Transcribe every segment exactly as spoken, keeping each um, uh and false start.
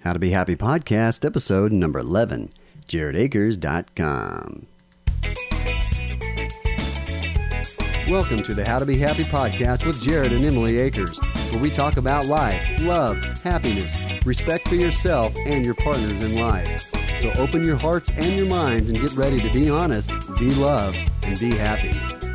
How to Be Happy podcast, episode number eleven, jared akers dot com. Welcome to the How to Be Happy podcast with Jared and Emily Akers, where we talk about life, love, happiness, respect for yourself and your partners in life. So open your hearts and your minds and get ready to be honest, be loved, and be happy.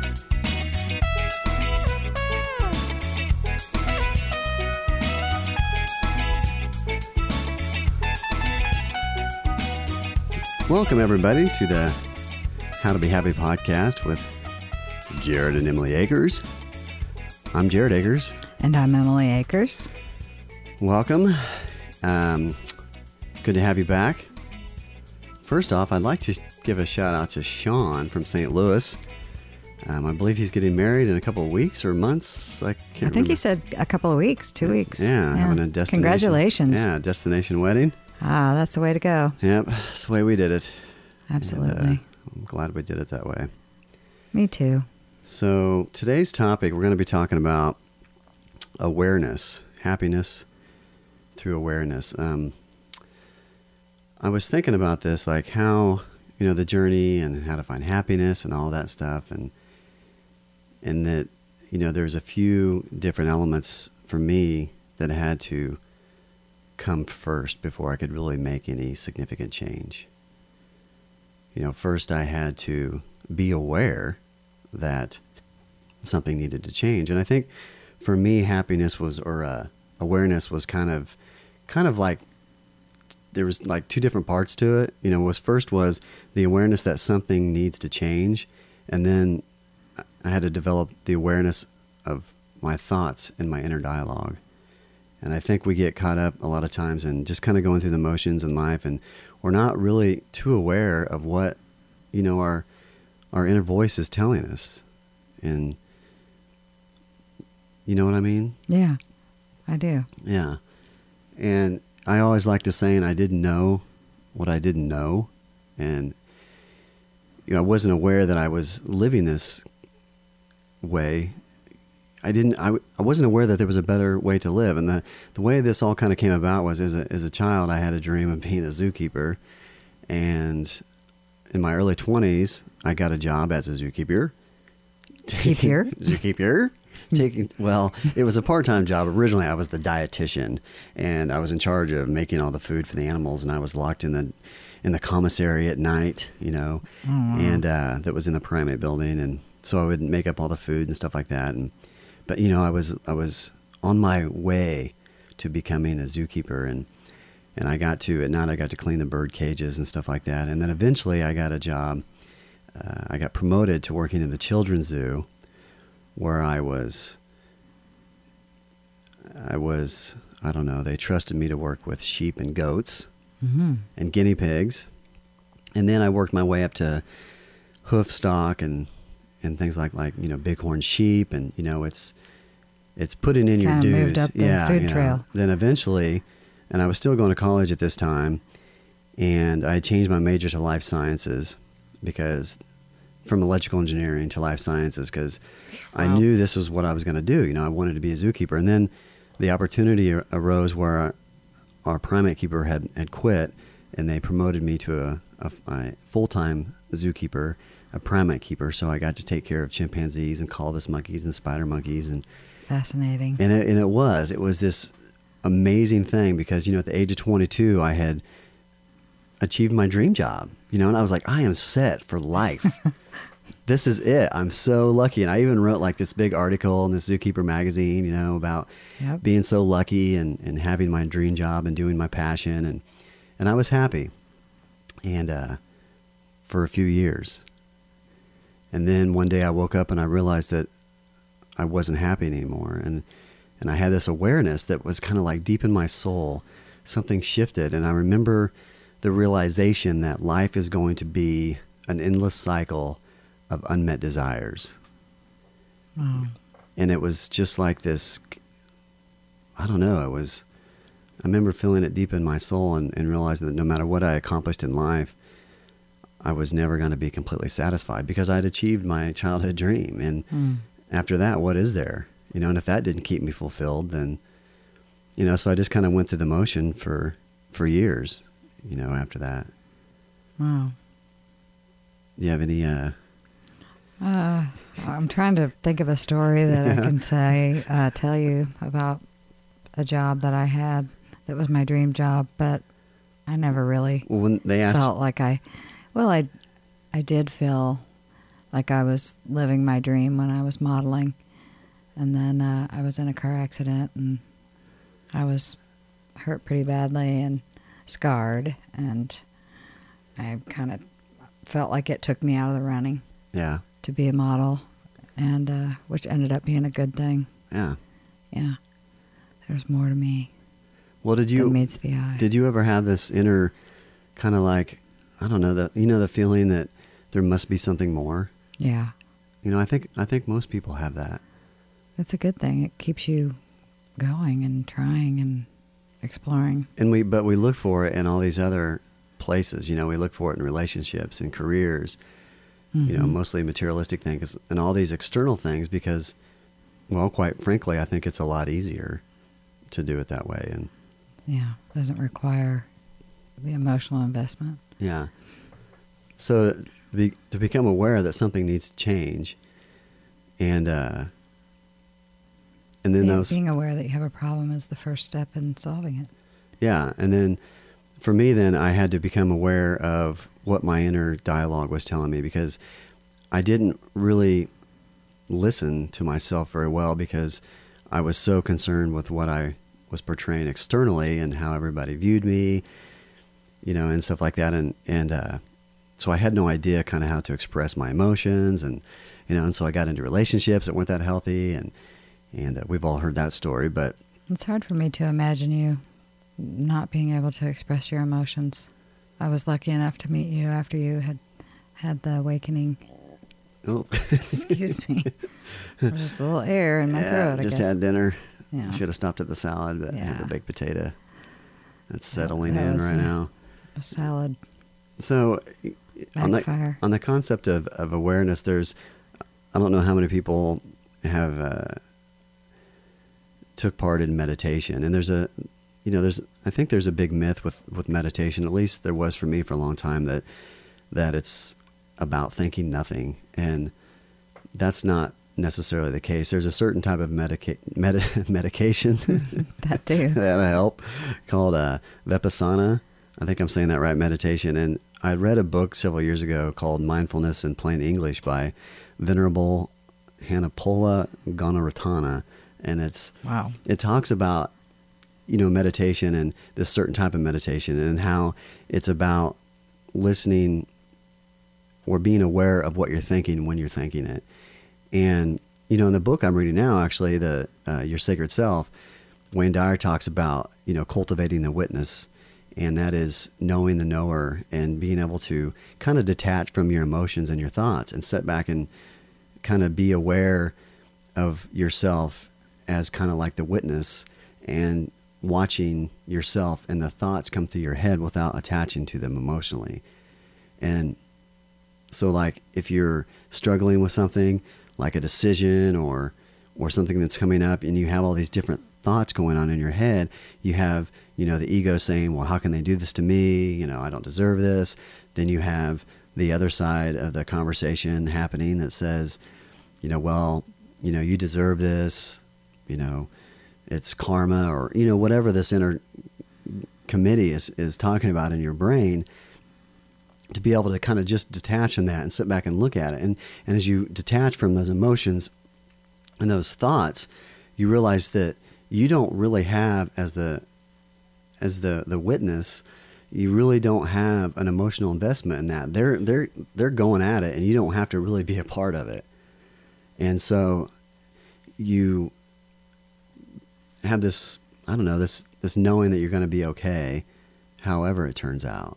Welcome, everybody, to the How to Be Happy podcast with Jared and Emily Akers. I'm Jared Akers. And I'm Emily Akers. Welcome. Um, good to have you back. First off, I'd like to give a shout out to Sean from Saint Louis. Um, I believe he's getting married in a couple of weeks or months. I can't I think remember. he said a couple of weeks, two weeks. Yeah, having a destination. Congratulations. Yeah, destination wedding. Ah, that's the way to go. Yep, that's the way we did it. Absolutely. And, uh, I'm glad we did it that way. Me too. So today's topic, we're going to be talking about awareness, happiness through awareness. Um, I was thinking about this, like how, you know, the journey and how to find happiness and all that stuff. And, and that, you know, there's a few different elements for me that had to come first before I could really make any significant change. You know, first I had to be aware that something needed to change. And I think for me, happiness was, or uh, awareness was kind of, kind of like, there was like two different parts to it. You know, was first was the awareness that something needs to change. And then I had to develop the awareness of my thoughts and my inner dialogue. And I think we get caught up a lot of times in just kind of going through the motions in life, and we're not really too aware of what, you know, our our inner voice is telling us. And you know what I mean? Yeah, I do. Yeah. And I always like to say, and I didn't know what I didn't know. And you know, I wasn't aware that I was living this way. I didn't, I, I wasn't aware that there was a better way to live. And the, the way this all kind of came about was as a, as a child, I had a dream of being a zookeeper. And in my early twenties, I got a job as a zookeeper. Keeper. Zookeeper. Taking, well, it was a part-time job. Originally, I was the dietitian, and I was in charge of making all the food for the animals, and I was locked in the, in the commissary at night, you know, Oh, wow. and, uh, that was in the primate building. And so I would make up all the food and stuff like that. And, But, you know, I was I was on my way to becoming a zookeeper, and and I got to, at night, I got to clean the bird cages and stuff like that. And then eventually I got a job. Uh, I got promoted to working in the children's zoo, where I was, I was, I don't know, they trusted me to work with sheep and goats Mm-hmm. and guinea pigs. And then I worked my way up to hoof stock and and things like, like, you know, bighorn sheep, and, you know, it's, it's putting in your Kinda dues. moved up the yeah, food you know. trail. Then eventually, and I was still going to college at this time, and I changed my major to life sciences, because from electrical engineering to life sciences, because I Wow. knew this was what I was going to do. You know, I wanted to be a zookeeper. And then the opportunity ar- arose where our, our primate keeper had, had quit, and they promoted me to a, a, a full-time zookeeper, a primate keeper. So I got to take care of chimpanzees and colobus monkeys and spider monkeys. And, Fascinating. and it, and it was, it was this amazing thing, because, you know, at the age of twenty-two, I had achieved my dream job, you know, and I was like, I am set for life. This is it. I'm so lucky. And I even wrote like this big article in this Zookeeper magazine, you know, about Yep. being so lucky and, and having my dream job and doing my passion. And, and I was happy. And, uh, for a few years. And then one day I woke up and I realized that I wasn't happy anymore. And, and I had this awareness that was kind of like deep in my soul. Something shifted. And I remember the realization that life is going to be an endless cycle of unmet desires. Wow. And it was just like this, I don't know, it was, I remember feeling it deep in my soul, and, and realizing that no matter what I accomplished in life, I was never going to be completely satisfied, because I'd achieved my childhood dream. And Mm. after that, what is there? You know, and if that didn't keep me fulfilled, then, you know, so I just kind of went through the motion for for years, you know, after that. Wow. Do you have any, uh, Uh, I'm trying to think of a story that I can say, uh, tell you about a job that I had that was my dream job, but I never really well, when they asked, felt like I, well, I, I did feel like I was living my dream when I was modeling. And then uh, I was in a car accident and I was hurt pretty badly and scarred, and I kind of felt like it took me out of the running yeah, to be a model, and uh, which ended up being a good thing. yeah. Yeah, there's more to me Well, did you, than meets the eye. did you ever have this inner kind of like, I don't know, that, you know, the feeling that there must be something more? Yeah, You know, I think, I think most people have that. that's a good thing. It keeps you going and trying and exploring. And we, but we look for it in all these other places. You know, we look for it in relationships and careers, you know, Mhm. mostly materialistic things and all these external things because, well, quite frankly, I think it's a lot easier to do it that way. And Yeah, doesn't require the emotional investment. yeah. So to, be, to become aware that something needs to change and, uh, and then Being, those, being aware that you have a problem is the first step in solving it. yeah. And then for me, then I had to become aware of what my inner dialogue was telling me because I didn't really listen to myself very well because I was so concerned with what I was portraying externally and how everybody viewed me, you know, and stuff like that. And, and, uh, so I had no idea kind of how to express my emotions and, you know, and so I got into relationships that weren't that healthy and, and uh, we've all heard that story, but It's hard for me to imagine you not being able to express your emotions. I was lucky enough to meet you after you had had the awakening. oh, Excuse me. There's just a little air in my yeah, throat, I just guess. had dinner. Yeah. Should have stopped at the salad, but had the Yeah. baked potato. That's settling that in was right a- now. A salad So on the, backfire. on the concept of, of awareness, there's, I don't know how many people have uh, took part in meditation. And there's a, you know, there's, I think there's a big myth with, with meditation, at least there was for me for a long time, that, that it's about thinking nothing. And that's not necessarily the case. There's a certain type of medica- med- medication That too. that'll help called uh, Vipassana. I think I'm saying that right, meditation. And I read a book several years ago called Mindfulness in Plain English by Venerable Hanapola Gunaratana. And it's, Wow. it talks about, you know, meditation and this certain type of meditation and how it's about listening or being aware of what you're thinking when you're thinking it. And, you know, in the book I'm reading now, actually, the uh, Your Sacred Self, Wayne Dyer talks about, you know, cultivating the witness. And that is knowing the knower and being able to kind of detach from your emotions and your thoughts and sit back and kind of be aware of yourself as kind of like the witness and watching yourself and the thoughts come through your head without attaching to them emotionally. And so like if you're struggling with something like a decision or or something that's coming up and you have all these different thoughts going on in your head, you have, you know, the ego saying, well, how can they do this to me? You know, I don't deserve this. Then you have the other side of the conversation happening that says, you know, well, you know, you deserve this, you know, it's karma or, you know, whatever this inner committee is, is talking about in your brain, to be able to kind of just detach from that and sit back and look at it. And, and as you detach from those emotions and those thoughts, you realize that you don't really have as the, as the, the witness, you really don't have an emotional investment in that. They're, they're, they're going at it and you don't have to really be a part of it. And so you have this, I don't know, this, this knowing that you're going to be okay, however it turns out.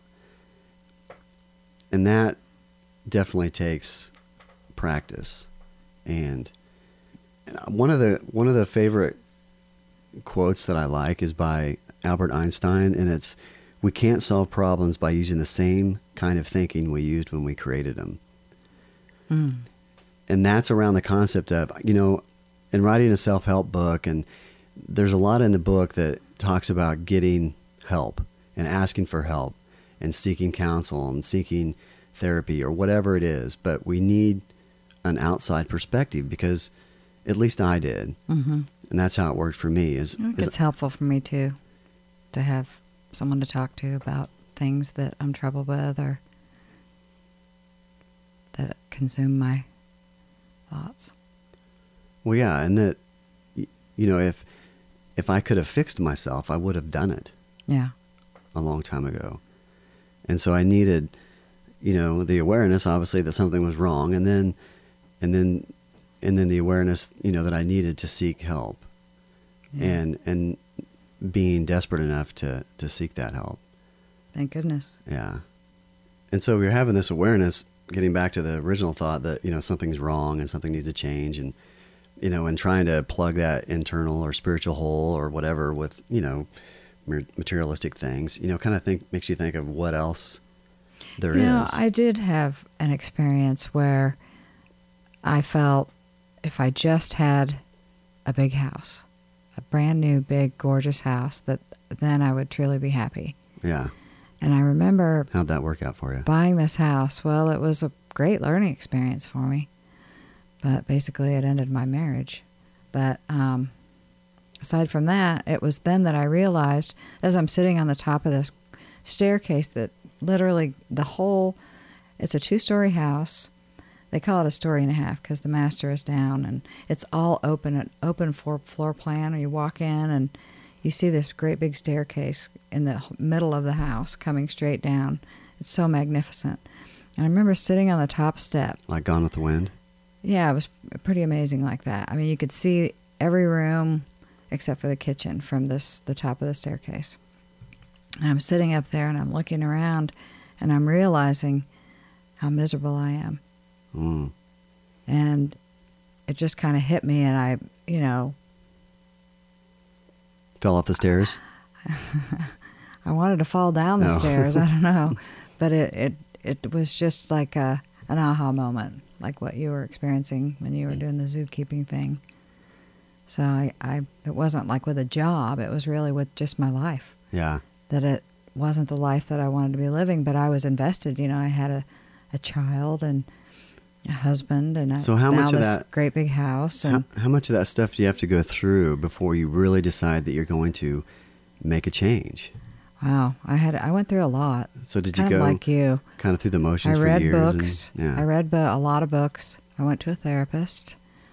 And that definitely takes practice. And one of the, one of the favorite quotes that I like is by Albert Einstein. And it's, we can't solve problems by using the same kind of thinking we used when we created them. Mm. And that's around the concept of, you know, in writing a self-help book, and there's a lot in the book that talks about getting help and asking for help and seeking counsel and seeking therapy or whatever it is. But we need an outside perspective, because at least I did. Mm-hmm. And that's how it worked for me. Is, I think is it's helpful for me too, to have someone to talk to about things that I'm troubled with or that consume my thoughts. Well, yeah, and that, y- you know, if if I could have fixed myself, I would have done it Yeah. a long time ago. And so I needed, you know, the awareness, obviously, that something was wrong, and then, and then, and then the awareness, you know, that I needed to seek help, Yeah. and and being desperate enough to to seek that help. Thank goodness. Yeah. And so we're having this awareness, getting back to the original thought that, you know, something's wrong and something needs to change, and, you know, and trying to plug that internal or spiritual hole or whatever with, you know, ma- materialistic things, you know, kind of think, makes you think of what else there you is. know, I did have an experience where I felt if I just had a big house, a brand new, big, gorgeous house, that then I would truly be happy. Yeah. And I remember How'd that work out for you? buying this house. Well, it was a great learning experience for me, but basically it ended my marriage. But um, aside from that, it was then that I realized, as I'm sitting on the top of this staircase, that literally the whole, it's a two-story house. They call it a story and a half because the master is down, and it's all open, an open floor, floor plan. And you walk in and you see this great big staircase in the middle of the house coming straight down. It's so magnificent. And I remember sitting on the top step. Like Gone with the Wind? Yeah, it was pretty amazing like that. I mean, you could see every room except for the kitchen from this the top of the staircase. And I'm sitting up there and I'm looking around and I'm realizing how miserable I am. Mm. And it just kind of hit me, and I, you know, Fell off the stairs? I wanted to fall down the No. stairs. I don't know. But it, it, it was just like a, an aha moment, like what you were experiencing when you were doing the zookeeping thing. So I, I, it wasn't like with a job. It was really with just my life. Yeah. That it wasn't the life that I wanted to be living, but I was invested. You know, I had a, a child and a husband, and So a, how now much of this that- great big house. How, And how much of that stuff do you have to go through before you really decide that you're going to make a change? wow, I had I went through a lot. So did you Kind of go like you. kind of through the I motions for read years? and- books. yeah. I read bo- a lot of books. I went to a therapist.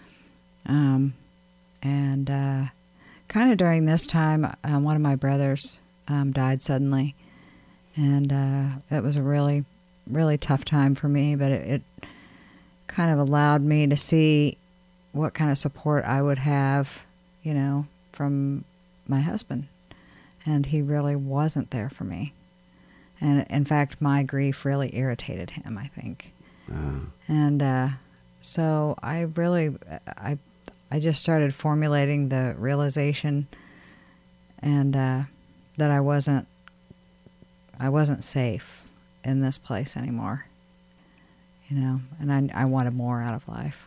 Um, and uh, kind of during this time, uh, one of my brothers um, died suddenly. And uh, it was a really, really tough time for me, but it, it kind of allowed me to see what kind of support I would have, you know, from my husband. And he really wasn't there for me. And in fact, my grief really irritated him, I think. Uh, And uh, so I really, I, I just started formulating the realization, and uh, that I wasn't, I wasn't safe in this place anymore. You know, and I, I wanted more out of life.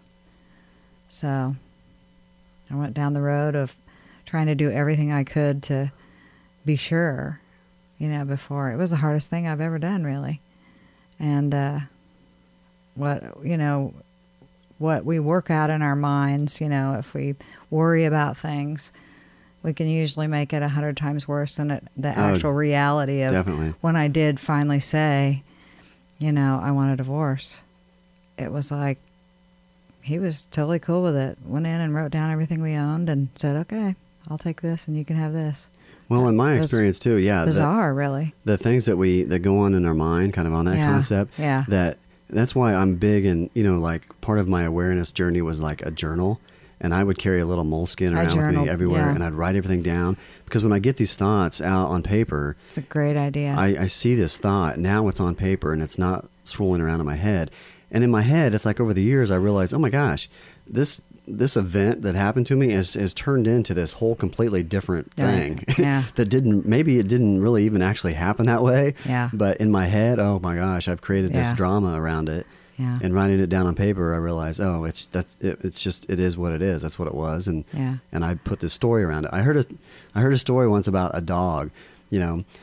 So I went down the road of trying to do everything I could to be sure, you know, before. It was the hardest thing I've ever done, really. And uh, what, you know, what we work out in our minds, you know, if we worry about things, we can usually make it a hundred times worse than it, the Oh, actual reality of definitely. when I did finally say, you know, I want a divorce. It was like, he was totally cool with it. Went in and wrote down everything we owned and said, okay, I'll take this and you can have this. well, in my It was experience too, yeah, the, Bizarre, really. the things that we that go on in our mind, kind of on that Yeah, concept, yeah. that that's why I'm big, and you know, like part of my awareness journey was like a journal, and I would carry a little moleskin I around with me journaled, everywhere, yeah. and I'd write everything down, because when I get these thoughts out on paper, It's a great idea. I, I see this thought, now it's on paper and it's not swirling around in my head. And in my head, it's like over the years, I realized, oh my gosh, this this event that happened to me has, has turned into this whole completely different thing. Right. Yeah. that didn't, maybe it didn't really even actually happen that way. Yeah. But in my head, oh my gosh, I've created this Yeah. drama around it. Yeah. And writing it down on paper, I realized, oh, it's that's it, it's just it is what it is. That's what it was, and Yeah. and I put this story around it. I heard a I heard a story once about a dog. You know,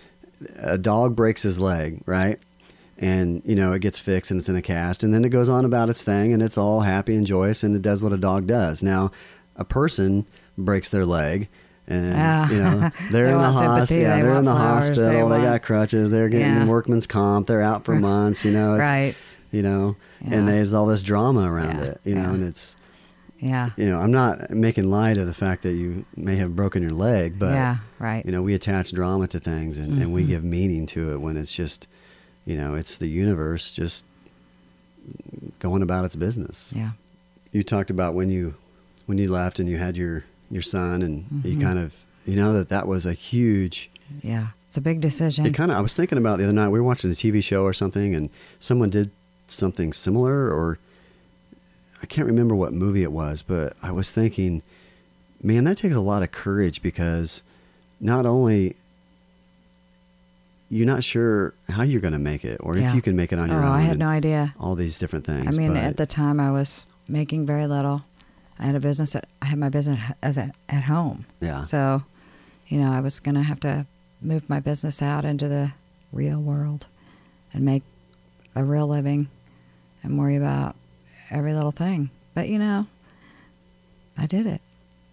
a dog breaks his leg, right? And, you know, it gets fixed and it's in a cast, and then it goes on about its thing, and it's all happy and joyous, and it does what a dog does. Now, a person breaks their leg, and, Ah. you know, they're They in the want hospital. sympathy, Yeah, they they're in want the flowers, hospital. they They, want- got crutches. They're getting Yeah. workman's comp. They're out for months, you know. It's, Right. You know, Yeah. and there's all this drama around Yeah, it, you know, yeah. and it's, Yeah. you know, I'm not making light of the fact that you may have broken your leg, but, yeah. Right. you know, we attach drama to things, and, and we Mhm. give meaning to it when it's just, you know, it's the universe just going about its business. Yeah. You talked about when you when you left and you had your your son, and you Mhm. kind of, you know, that that was a huge, Yeah. It's a big decision. it kind of, I was thinking about it the other night. We were watching a T V show or something, and someone did something similar, or I can't remember what movie it was, but I was thinking, man, that takes a lot of courage, because not only you're not sure how you're going to make it, or Yeah. if you can make it on your oh, own. I had and no idea. all these different things. I mean, but, at the time, I was making very little. I had a business. At, I had my business as a, at home. yeah, So, you know, I was going to have to move my business out into the real world and make a real living and worry about every little thing. But, you know, I did it.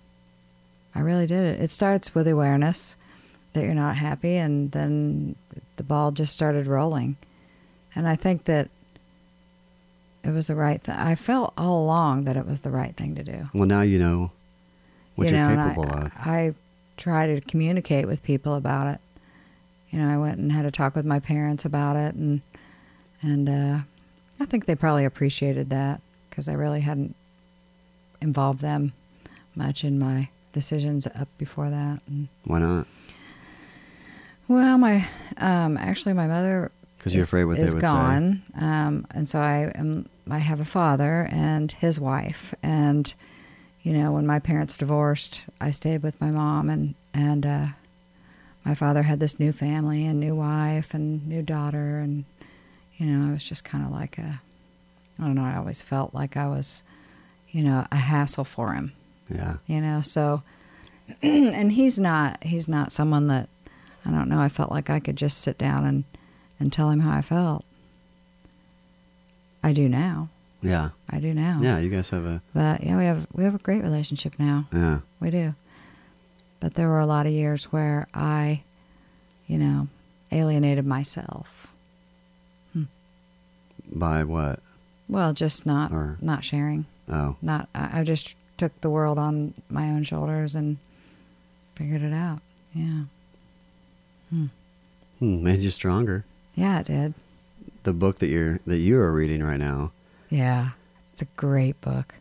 I really did it. It starts with awareness that you're not happy, and then the ball just started rolling. And I think that it was the right thing. I felt all along that it was the right thing to do. well, now you know what you you're know, and capable I, of. I try to communicate with people about it. You know, I went and had a talk with my parents about it, and and uh, I think they probably appreciated that, because I really hadn't involved them much in my decisions up before that. And, Why not? well, my um, actually my mother Because you're is- afraid what they is would gone, um, and so I am. I have a father and his wife, and you know, when my parents divorced, I stayed with my mom, and and uh, my father had this new family and new wife and new daughter, and you know, I was just kind of like a, I don't know. I always felt like I was, you know, a hassle for him. say. Yeah, You know, so and he's not he's not someone that, I don't know, I felt like I could just sit down and and tell him how I felt. I do now. yeah, I do now. yeah. You guys have a But yeah, we have we have a great relationship now. yeah, We do. But there were a lot of years where I, you know, alienated myself. by what? Well, just not Or- not sharing. Oh, Not I, I just took the world on my own shoulders and figured it out. Yeah. hmm, made you stronger. Yeah, it did. The book that you're that you are reading right now. Yeah. It's a great book.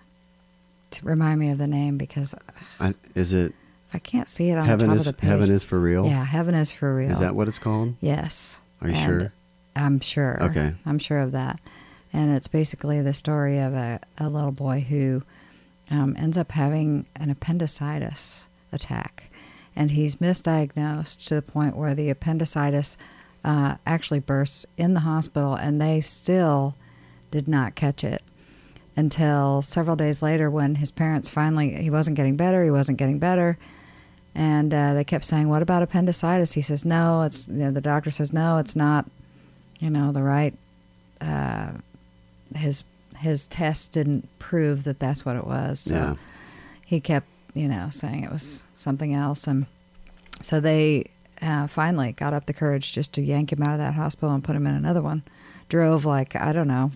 To remind me of the name, because I, is it I can't see it on Heaven the top is of the page. Heaven is for real? Yeah, Heaven is for real. Is that what it's called? Yes. Are you And sure? I'm sure. Okay. I'm sure of that. And it's basically the story of a, a little boy who um, ends up having an appendicitis attack. And he's misdiagnosed to the point where the appendicitis uh, actually bursts in the hospital, and they still did not catch it until several days later, when his parents finally, he wasn't getting better, he wasn't getting better. And uh, they kept saying, "What about appendicitis?" He says, "No, it's," you know, the doctor says, "No, it's not, you know, the right, uh, his, his test didn't prove that that's what it was." So Yeah. he kept, you know, saying it was something else. And so they uh, finally got up the courage just to yank him out of that hospital and put him in another one. Drove like, I don't know,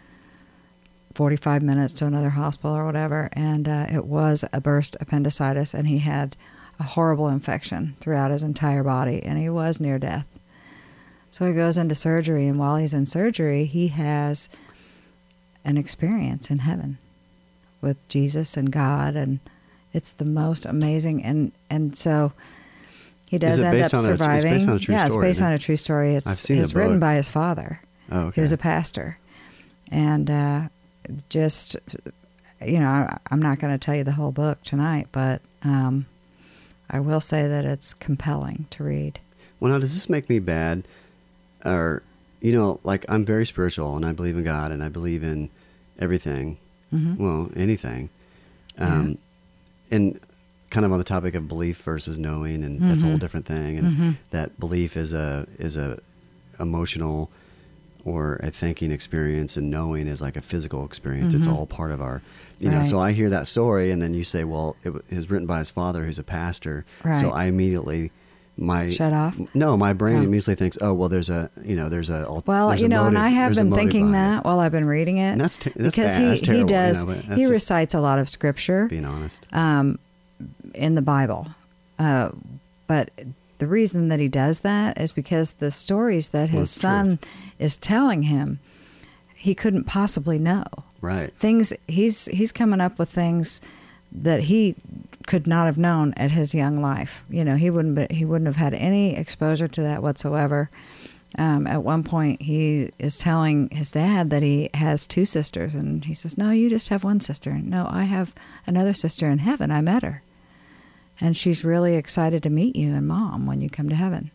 forty-five minutes to another hospital or whatever. And uh, it was a burst appendicitis, and he had a horrible infection throughout his entire body, and he was near death. So he goes into surgery, and while he's in surgery, he has an experience in heaven with Jesus and God, and it's the most amazing. And, and so he does it end based up on a- it's surviving. based on a true yeah, story, it's based isn't on it? a true story. It's I've seen it's the written book. by his father. Oh, okay. He was a pastor, and uh, just, you know, I, I'm not going to tell you the whole book tonight, but um, I will say that it's compelling to read. Well, now, does this make me bad? Or, you know, like, I'm very spiritual, and I believe in God, and I believe in everything. Mhm. Well, anything. Um, And kind of on the topic of belief versus knowing, and mm-hmm. that's a whole different thing. And mm-hmm. that belief is a is a emotional or a thinking experience, and knowing is like a physical experience. Mm-hmm. It's all part of our, you right. know. So I hear that story, and then you say, "Well, it was written by his father, who's a pastor." Right. So I immediately. My shut off. No, my brain oh. immediately thinks, "Oh, well, there's a you know, there's a well, there's you a know," motive, and I have been thinking that it. while I've been reading it, and that's, te- that's because bad. he that's terrible, he does you know, he recites a lot of scripture, being honest, um, in the Bible, uh, but the reason that he does that is because the stories that his well, son truth. is telling him, he couldn't possibly know. Right. Things he's he's coming up with things that he could not have known at his young life. You know, he wouldn't be, he wouldn't have had any exposure to that whatsoever. Um, at one point, he is telling his dad that he has two sisters, and he says, "No, you just have one sister." "No, I have another sister in heaven. I met her, and she's really excited to meet you and Mom when you come to heaven."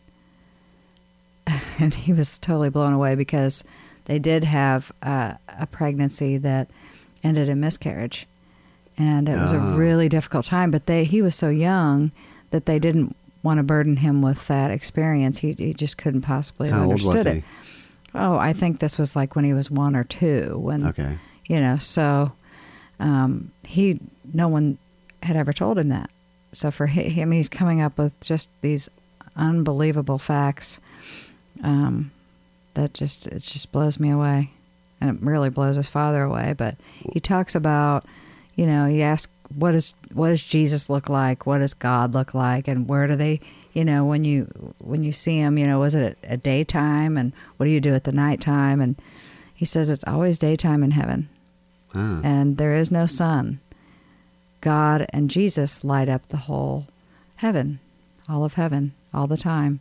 And he was totally blown away because they did have uh, a pregnancy that ended in miscarriage. And it was oh. a really difficult time, but they he was so young that they didn't want to burden him with that experience. He he just couldn't possibly have How understood old was it. He? Oh, I think this was like when he was one or two. When okay, you know, so um, he no one had ever told him that. So for him, he's coming up with just these unbelievable facts um, that just it just blows me away, and it really blows his father away. But he talks about. You know, he asks, what is what does Jesus look like? What does God look like? And where do they, you know, when you when you see him, you know, was it a, a daytime? And what do you do at the nighttime? And he says it's always daytime in heaven. Ah. And there is no sun. God and Jesus light up the whole heaven, all of heaven, all the time.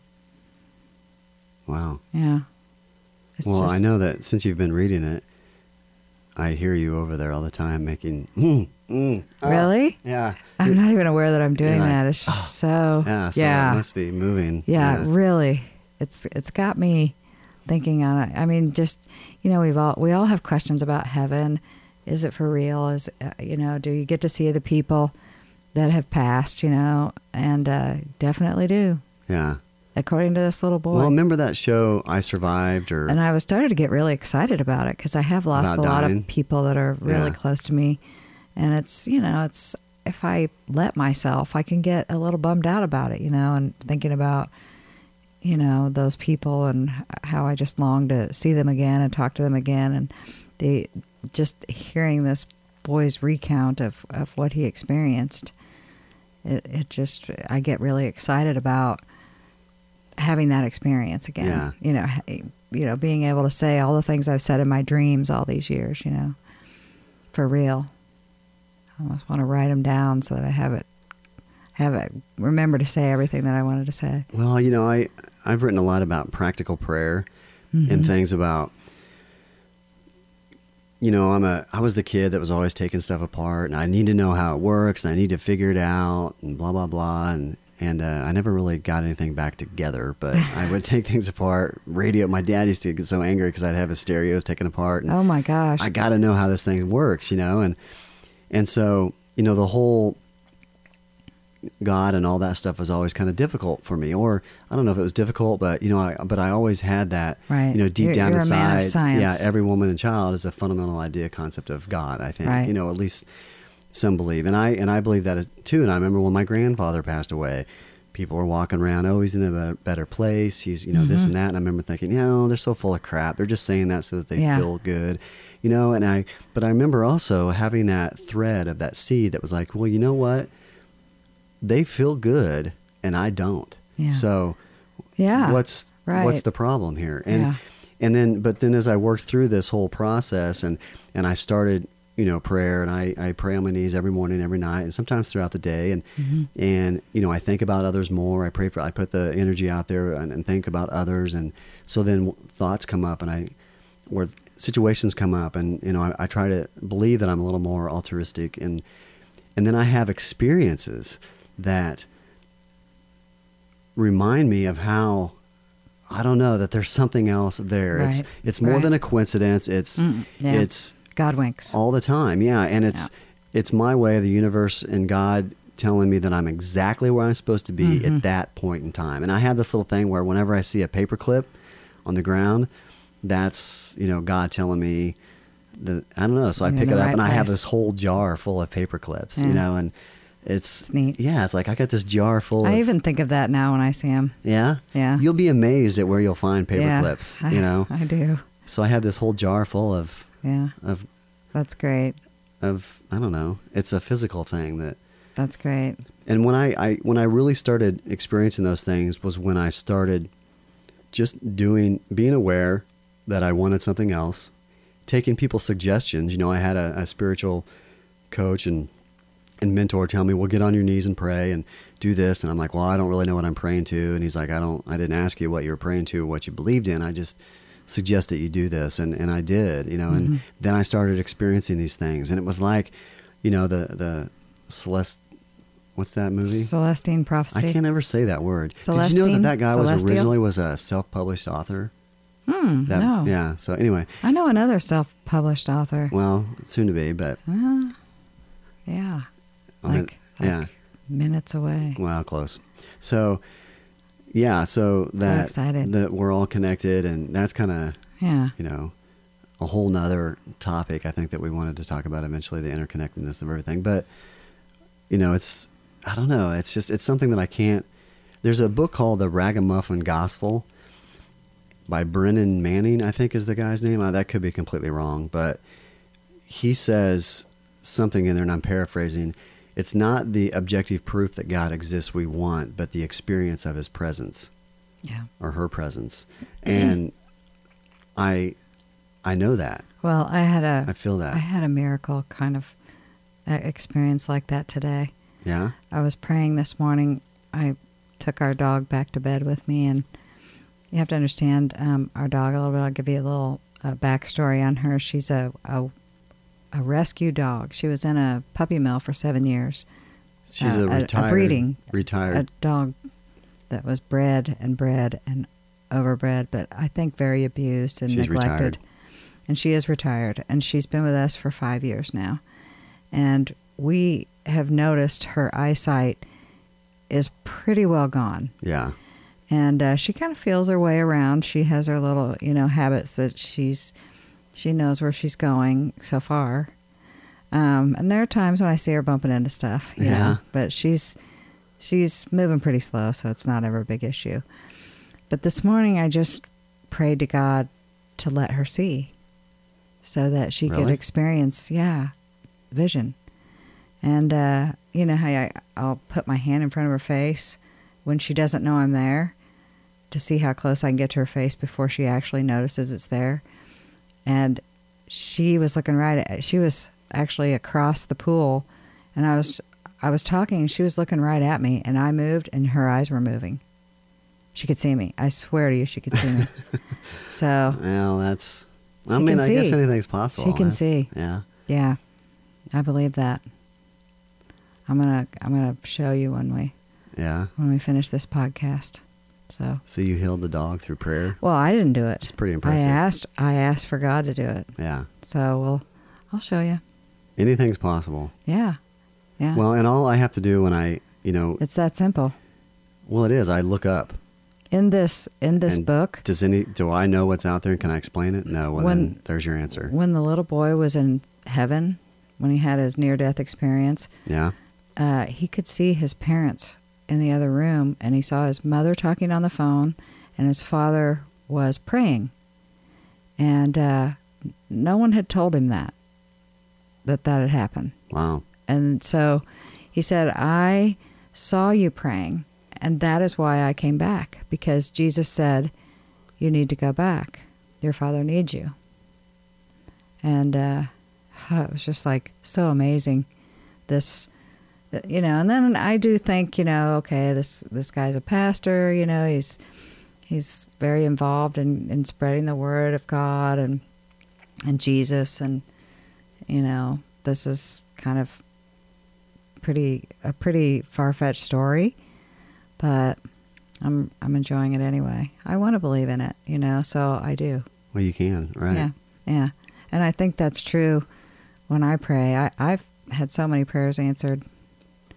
Wow. Yeah. It's well, just, I know that since you've been reading it, I hear you over there all the time making, mm, mm, oh. Really? Yeah. I'm not even aware that I'm doing like, that. It's just so, yeah, so yeah. it must be moving. Yeah, yeah, really. It's it's got me thinking on it. I mean, just, you know, we've all, we all have questions about heaven. Is it for real? Is, uh, you know, do you get to see the people that have passed, you know? And uh, definitely do. Yeah. According to this little boy. Well, remember that show, I Survived? Or And I was started to get really excited about it because I have lost About a lot dying? of people that are really Yeah. close to me. And it's, you know, it's, if I let myself, I can get a little bummed out about it, you know, and thinking about, you know, those people and how I just long to see them again and talk to them again. And the, just hearing this boy's recount of, of what he experienced, it, it just, I get really excited about having that experience again. Yeah. You know, you know, being able to say all the things I've said in my dreams all these years, you know, for real. I almost want to write them down so that I have it, have it, remember to say everything that I wanted to say. Well, you know, I, I've written a lot about practical prayer Mm-hmm. and things about, you know, I'm a, I was the kid that was always taking stuff apart, and I need to know how it works, and I need to figure it out, and blah, blah, blah. And, and uh, I never really got anything back together, but I would take things apart. Radio, my dad used to get so angry because I'd have his stereos taken apart. And Oh my gosh. I got to know how this thing works, you know? And, and so, you know, the whole God and all that stuff was always kind of difficult for me, or I don't know if it was difficult, but you know, I, but I always had that, Right. you know, deep You're- down you're a man of inside. science. Yeah. Every woman and child is a fundamental idea concept of God, I think, Right. you know, at least some believe. And I, and I believe that too. And I remember when my grandfather passed away, people were walking around, oh, he's in a better, better place. He's, you know, Mm-hmm. this and that. And I remember thinking, you know, they're so full of crap. They're just saying that so that they Yeah. feel good, you know? And I, but I remember also having that thread of that seed that was like, well, you know what? They feel good and I don't. Yeah. So Yeah. what's, Right. what's the problem here? And, Yeah. and then, but then as I worked through this whole process and, and I started, you know, prayer, and I, I pray on my knees every morning, every night, and sometimes throughout the day. And, Mm-hmm. and, you know, I think about others more. I pray for, I put the energy out there and, and think about others. And so then thoughts come up and I, or situations come up and, you know, I, I try to believe that I'm a little more altruistic, and, and then I have experiences that remind me of how, I don't know, that there's something else there. It's, Right. it's more Right. than a coincidence. It's, Mm, yeah. it's God winks. all the time. Yeah. And it's, it's my way of the universe and God telling me that I'm exactly where I'm supposed to be Mm-hmm. at that point in time. And I have this little thing where whenever I see a paperclip on the ground, that's, you know, God telling me that, I don't know. So I You're pick in it the up right and I have place. this whole jar full of paper clips, Yeah. you know, and it's, It's neat. yeah, it's like I got this jar full I of, even think of that now when I see him. yeah, Yeah. you'll be amazed at where you'll find paper yeah, clips, I, you know. I do. So I have this whole jar full of, Yeah, of, that's great. of, I don't know. It's a physical thing that, That's great. and when I, I, when I really started experiencing those things was when I started just doing, being aware that I wanted something else, taking people's suggestions. You know, I had a, a spiritual coach and, and mentor tell me, well, get on your knees and pray and do this. And I'm like, well, I don't really know what I'm praying to. And he's like, I don't, I didn't ask you what you were praying to or what you believed in. I just suggest that you do this. And, and I did, you know, and Mm-hmm. then I started experiencing these things. And it was like, you know, the, the Celeste, what's that movie? Celestine prophecy. I can't ever say that word. Did you know that Celestine? that guy was Celestial? originally was a self-published author? Hmm, That, no. Yeah. So anyway, I know another self-published author. well, soon to be, but Uh, yeah. I mean, Like, like yeah. minutes away. Well, close. So, yeah. So that excited. that we're all connected, and that's kind of, Yeah. you know, a whole nother topic. I think that we wanted to talk about eventually, the interconnectedness of everything. But you know, it's I don't know. It's just it's something that I can't. There's a book called The Ragamuffin Gospel by Brennan Manning, I think is the guy's name. Uh, that could be completely wrong, but he says something in there, and I'm paraphrasing. It's not the objective proof that God exists we want, but the experience of his presence Yeah. or her presence. And I I know that. Well, I had a I feel that. I had a miracle kind of uh, experience like that today. Yeah? I was praying this morning. I took our dog back to bed with me, and you have to understand um, our dog a little bit. I'll give you a little uh, backstory on her. She's a, a a rescue dog. She was in a puppy mill for seven years. She's Uh, a a- a retired breeding- retired A dog that was bred and bred and overbred, but I think very abused and She's neglected. retired. And she is retired, and she's been with us for five years now. And we have noticed her eyesight is pretty well gone. Yeah. And uh, she kind of feels her way around. She has her little, you know, habits that she's, she knows where she's going so far. Um, and there are times when I see her bumping into stuff, you Yeah. know, but she's, she's moving pretty slow, so it's not ever a big issue. But this morning I just prayed to God to let her see so that she could Really? experience, yeah, vision. And, uh, you know how I, I'll put my hand in front of her face when she doesn't know I'm there to see how close I can get to her face before she actually notices it's there. And she was looking right at, she was actually across the pool, and I was, I was talking, and she was looking right at me, and I moved, and her eyes were moving. She could see me. I swear to you, she could see me. So, Well, that's. I She mean, can I guess see. anything's possible. She can huh? see. Yeah. yeah, I believe that. I'm gonna, I'm gonna show you when we, Yeah. when we finish this podcast. So, So you healed the dog through prayer. well, I didn't do it. It's pretty I impressive. asked, I asked for God to do it. Yeah. So, well, I'll show you. Anything's possible. Yeah, yeah. Well, and all I have to do when I, you know, It's that simple. well, it is. I look up. In this in this And book, Does any? Do I know what's out there? And can I explain it? No. Well, When- then there's your answer. when the little boy was in heaven, when he had his near death experience, Yeah. uh, he could see his parents in the other room, and he saw his mother talking on the phone, and his father was praying. And uh, no one had told him that, that that had happened. Wow. And so he said, I saw you praying, and that is why I came back, because Jesus said, you need to go back. Your father needs you. And uh, it was just like so amazing. This, you know, and then I do think, you know, okay, this this guy's a pastor, you know, he's he's very involved in, in spreading the word of God and and Jesus, and you know, this is kind of pretty a pretty far-fetched story, but I'm I'm enjoying it anyway. I want to believe in it, you know, so I do. Well, you can, right? Yeah, yeah, and I think that's true when I pray. I, I've had so many prayers answered.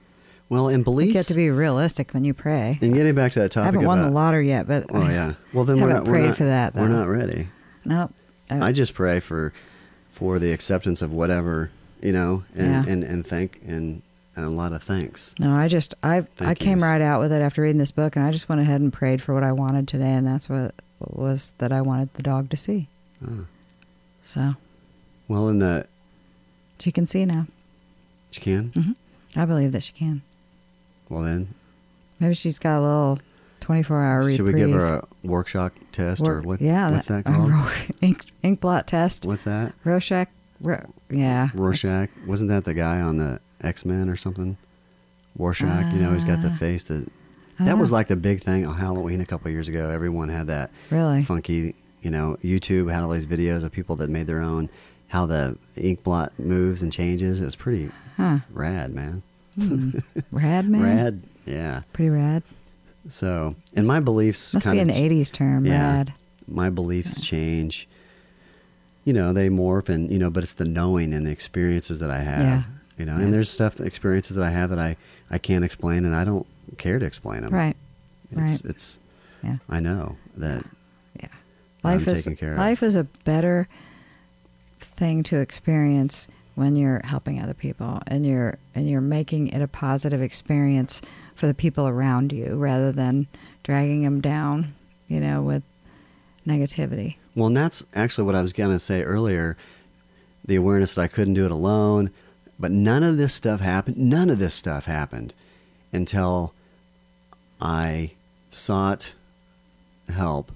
Well, in You beliefs, get to be realistic when you pray. and getting back to that topic I haven't won about, the lottery yet, but oh yeah. Well, then we're haven't not. We're prayed not, for that, We're though. not ready. nope. Uh, I just pray for, for the acceptance of whatever, you know, and Yeah. and, and thank and, and a lot of thanks. no, I just I I Thank came yous. right out with it after reading this book, and I just went ahead and prayed for what I wanted today, and that's what was that I wanted the dog to see. Oh. So Well, in the she can see now. you can. hmm I believe that she can. Well, then Maybe she's got a little twenty-four hour reprieve. should we give her a workshop test or Work- what? Yeah, what's that, a called? Ro- ink, ink blot test. What's that? Rorschach. Ro- yeah. it's- Rorschach. Wasn't that the guy on the X-Men or something? Rorschach. you know, he's got the Uh, face that. I That don't was know. like the big thing on Halloween a couple of years ago. Everyone had that Really? funky, you know, YouTube had all these videos of people that made their own, how the ink blot moves and changes. It was pretty Huh. rad, man. Hmm. Rad, man? Rad, yeah. Pretty rad. So, and my beliefs Must kind be of an eighties term, yeah, rad. my beliefs change. You know, they morph, and you know, but it's the knowing and the experiences that I have. Yeah. You know, Yeah. and there's stuff, experiences that I have that I I can't explain, and I don't care to explain them. Right. It's, right. It's. Yeah. I know that. Yeah. I'm Life is taken care of. life is a better thing to experience when you're helping other people and you're and you're making it a positive experience for the people around you rather than dragging them down, you know, with negativity. Well, and that's actually what I was going to say earlier. The awareness that I couldn't do it alone, but none of this stuff happened. None of this stuff happened until I sought help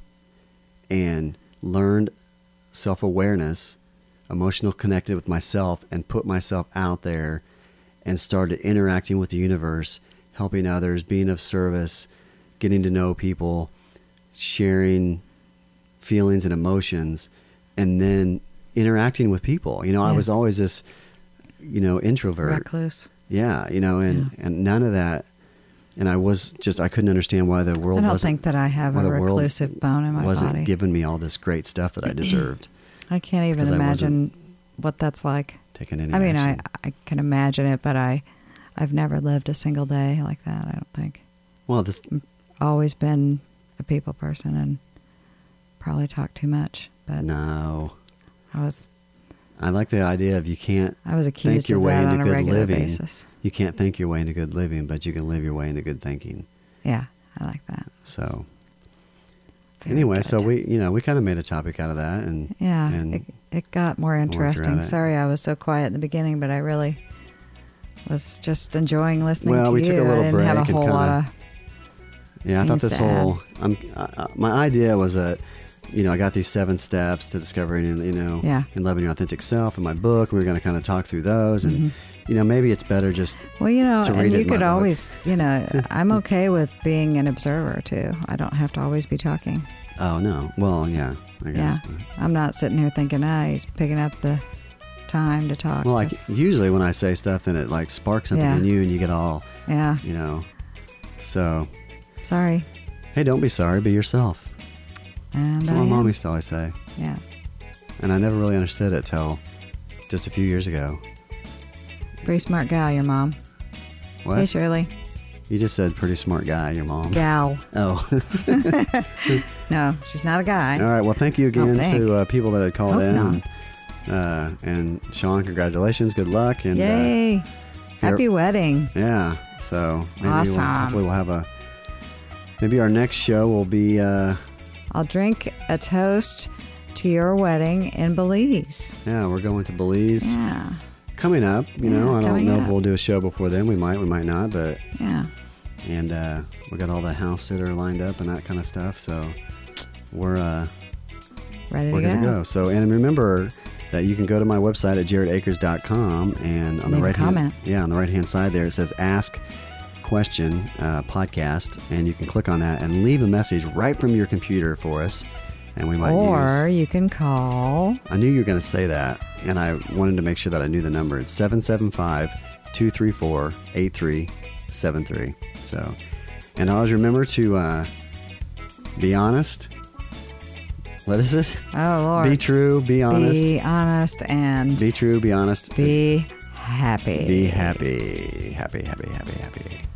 and learned self-awareness, emotional connected with myself, and put myself out there and started interacting with the universe, helping others, being of service, getting to know people, sharing feelings and emotions, and then interacting with people. You know, I Yeah. was always this, you know, introvert. Recluse. Yeah, you know, and, Yeah. and none of that. And I was just, I couldn't understand why the world I don't wasn't, think that I have why a the world reclusive bone in my wasn't body. giving me all this great stuff that I deserved. I can't even 'Cause I wasn't imagine what that's like. Taking any I mean, I, action. I can imagine it, but I, I've never lived a single day like that, I don't think. Well, this, Always been a people person and probably talk too much. But no. I was I like the idea of you can't I was accused think your of way that into on a good regular living. basis. You can't think your way into good living, but you can live your way into good thinking. Yeah, I like that. So Very anyway, good. so we, you know, we kind of made a topic out of that, and Yeah, and it, it got more at interesting. it. Sorry I was so quiet in the beginning, but I really was just enjoying listening Well, to we you. took a little I didn't have a break and whole lot kinda- of... yeah, I thought things this to add. whole, I'm, I, I- my idea was that, you know, I got these seven steps to discovering, and you know, Yeah. and loving your authentic self in my book. We were going to kind of talk through those, and Mhm. you know, maybe it's better just Well, you know, to and read it you in my could book. always, you know, I'm okay with being an observer too. I don't have to always be talking. oh no, well, yeah, I Yeah. guess. I'm not sitting here thinking, ah, he's picking up the time to talk. Well, like 'cause- usually when I say stuff, then it like sparks something Yeah. in you, and you get all, yeah, you know. So, sorry. hey, don't be sorry, be yourself. And That's I what my am. mom used to always say, Yeah. and I never really understood it till just a few years ago. Pretty smart gal, your mom. What? Hey, Shirley. You just said pretty smart guy, your mom. Gal. Oh. No, she's not a guy. All right. Well, thank you again think. to uh, people that had called Hope in. not. And, uh, and Sean, congratulations. Good luck. And uh, Yay. you're- Happy wedding. yeah. So maybe Awesome. we'll, hopefully we'll have a. Maybe our next show will be. Uh, I'll drink a toast to your wedding in Belize. yeah, we're going to Belize Yeah. coming up. You know, Yeah, I don't coming know if up. we'll do a show before then. We might. We might not. But Yeah. and uh, we got all the house sitter lined up and that kind of stuff. So we're. Uh, Ready We're to going go. to go. So, and remember that you can go to my website at jared akers dot com, and on the Leave a right hand, comment. yeah, on the right hand side there it says Ask Question uh, Podcast, and you can click on that and leave a message right from your computer for us, and we might Or use. you can call. I knew you were going to say that, and I wanted to make sure that I knew the number. It's seven seven five, two three four, eight three seven three. So, and always remember to uh, be honest. What is it? Oh, Lord. Be true, be honest. Be honest and Be true, be honest. be happy. Be happy. Happy, happy, happy, happy.